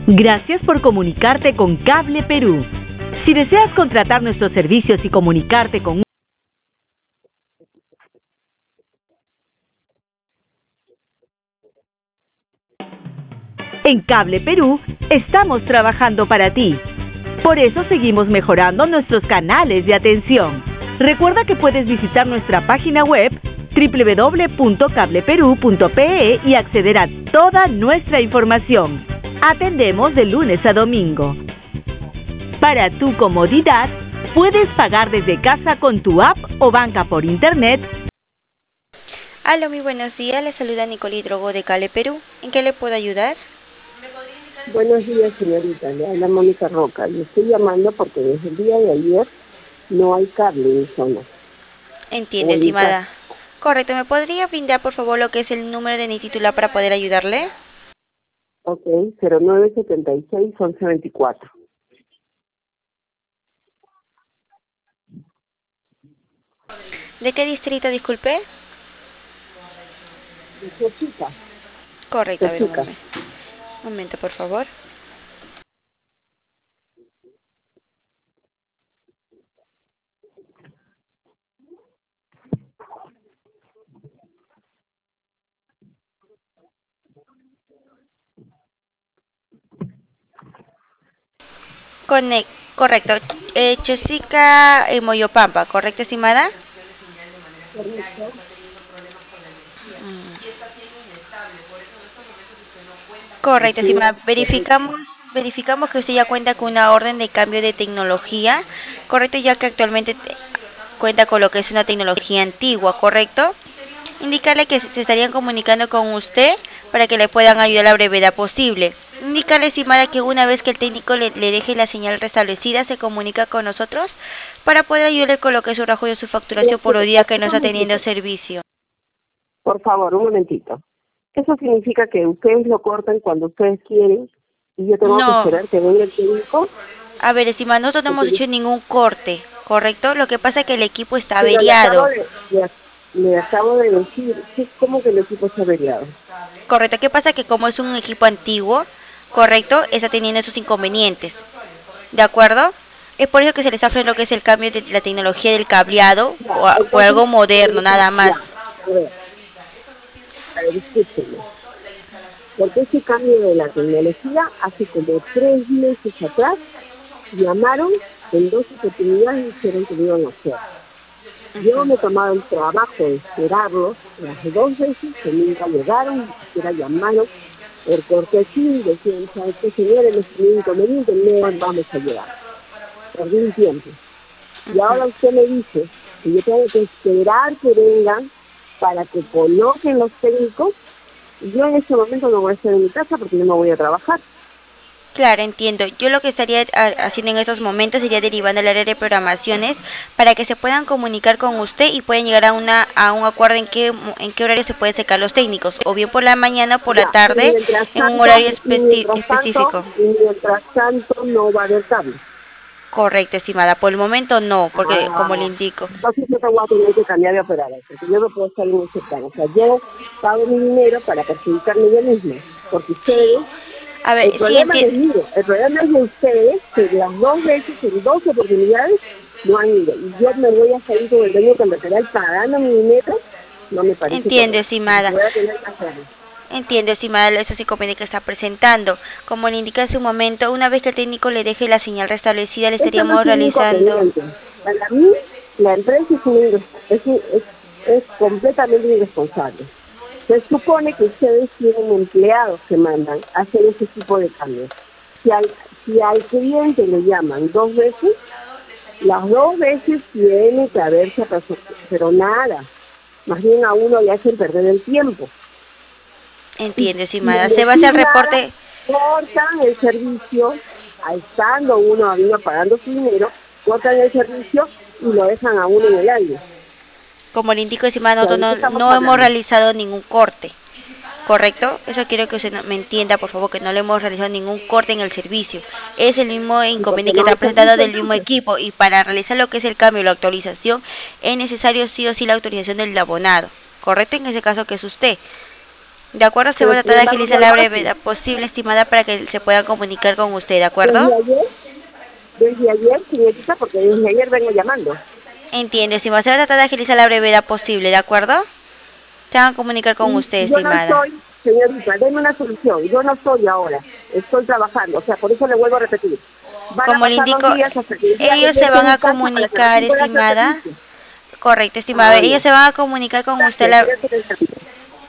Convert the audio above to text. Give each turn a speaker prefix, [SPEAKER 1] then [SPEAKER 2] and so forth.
[SPEAKER 1] Gracias por comunicarte con Cable Perú. Si deseas contratar nuestros servicios y comunicarte con En Cable Perú estamos trabajando para ti. Por eso seguimos mejorando nuestros canales de atención. Recuerda que puedes visitar nuestra página web www.cableperú.pe y acceder a toda nuestra información. Atendemos de lunes a domingo. Para tu comodidad, puedes pagar desde casa con tu app o banca por internet.
[SPEAKER 2] Aló, muy buenos días. Le saluda Nicole Drogo de Cable Perú. ¿En qué le puedo ayudar?
[SPEAKER 3] Buenos días, señorita. Le habla Mónica Roca. Le estoy llamando porque desde el día de ayer no hay cable en mi zona.
[SPEAKER 2] Entiende, estimada. Correcto. ¿Me podría brindar, por favor, lo que es el número de mi titular para poder ayudarle?
[SPEAKER 3] Ok, 0976-1124.
[SPEAKER 2] ¿De qué distrito, disculpe?
[SPEAKER 3] ¿Qué chica?
[SPEAKER 2] Correcto, a ver, un momento, por favor. Correcto. Chosica Moyopampa, ¿correcto, estimada?
[SPEAKER 3] Correcto.
[SPEAKER 2] Correcto, estimada. Verificamos que usted ya cuenta con una orden de cambio de tecnología, correcto, ya que actualmente cuenta con lo que es una tecnología antigua, ¿correcto? Indicarle que se estarían comunicando con usted para que le puedan ayudar a la brevedad posible. Indicarle, estimada, que una vez que el técnico le deje la señal restablecida, se comunica con nosotros para poder ayudarle con lo que es su rajo y su facturación por los días que no está teniendo servicio.
[SPEAKER 3] Por favor, un momentito. ¿Eso significa que ustedes lo cortan cuando ustedes quieren y yo tengo que esperar que venga el técnico?
[SPEAKER 2] A ver, estimada, nosotros no hemos hecho ningún corte, ¿correcto? Lo que pasa es que el equipo está averiado.
[SPEAKER 3] Le acabo de decir, ¿cómo que el equipo está averiado?
[SPEAKER 2] Correcto, ¿qué pasa? Que como es un equipo antiguo, correcto, está teniendo esos inconvenientes, ¿de acuerdo? Es por eso que se les hace lo que es el cambio de la tecnología del cableado por algo moderno, nada más.
[SPEAKER 3] A ver, escúcheme. Porque ese cambio de la tecnología hace como 3 meses atrás llamaron en 2 oportunidades y dijeron que lo iban a hacer. Yo me he tomado el trabajo de esperarlos las 2 veces que nunca llegaron, ni siquiera llamaron por cortesía y decían, ¿sabes qué, señor? Hemos tenido inconveniente, no vamos a llegar. Perdí un tiempo. Y ahora usted me dice que yo tengo que esperar que vengan para que coloquen los técnicos. Yo en este momento no voy a estar en mi casa porque yo no voy a trabajar.
[SPEAKER 2] Claro, entiendo. Yo lo que estaría haciendo en estos momentos sería derivando al área de programaciones para que se puedan comunicar con usted y puedan llegar a un acuerdo en qué horario se pueden secar los técnicos, o bien por la mañana o por la tarde, en un horario específico.
[SPEAKER 3] Y mientras tanto no va a haber cable.
[SPEAKER 2] Correcto, estimada. Por el momento no, porque como le indico.
[SPEAKER 3] Entonces yo te voy a tener que cambiar de operador, porque yo no puedo estar en ese plan. O sea, yo pago mi dinero para perjudicarme yo mismo, porque ustedes...
[SPEAKER 2] A ver,
[SPEAKER 3] el problema es mío, el problema es de ustedes, que las 2 veces, en 2 oportunidades, no han ido. Y yo me voy a salir con el dueño colateral pagando mi dinero, no me parece.
[SPEAKER 2] Entiendo, estimada.
[SPEAKER 3] Voy a tener que hacerlo.
[SPEAKER 2] Entiendo, estimada, esos inconvenientes que está presentando. Como le indica hace un momento, una vez que el técnico le deje la señal restablecida, le estaríamos realizando...
[SPEAKER 3] Para mí, la empresa es completamente irresponsable. Se supone que ustedes tienen empleados que mandan a hacer ese tipo de cambios. Si al cliente le llaman 2 veces, las 2 veces tiene que haberse resuelto, pero nada. Más bien a uno le hacen perder el tiempo.
[SPEAKER 2] Entiende, estimada. Se va a hacer el reporte.
[SPEAKER 3] Cortan el servicio, estando uno pagando su dinero, cortan el servicio y lo dejan a uno en el aire.
[SPEAKER 2] Como le indico, estimada, nosotros no hemos realizado ningún corte, ¿correcto? Eso quiero que usted me entienda, por favor, que no le hemos realizado ningún corte en el servicio. Es el mismo inconveniente que está presentado del mismo equipo, y para realizar lo que es el cambio o la actualización es necesario sí o sí la autorización del abonado, ¿correcto? En ese caso que es usted. De acuerdo, se va a tratar de agilizar la brevedad posible, estimada, para que se pueda comunicar con usted, ¿de acuerdo?
[SPEAKER 3] Desde ayer, señorita, porque desde ayer vengo llamando.
[SPEAKER 2] Entiende, estimada, se va a tratar de agilizar la brevedad posible, ¿de acuerdo? Se van a comunicar con usted, estimada.
[SPEAKER 3] Yo no estoy, señorita, denme una solución. Yo no estoy ahora, estoy trabajando, o sea, por eso le vuelvo a repetir.
[SPEAKER 2] Como le indico, ellos se van a comunicar, estimada. Correcto, estimada. Ellos se van a comunicar con usted.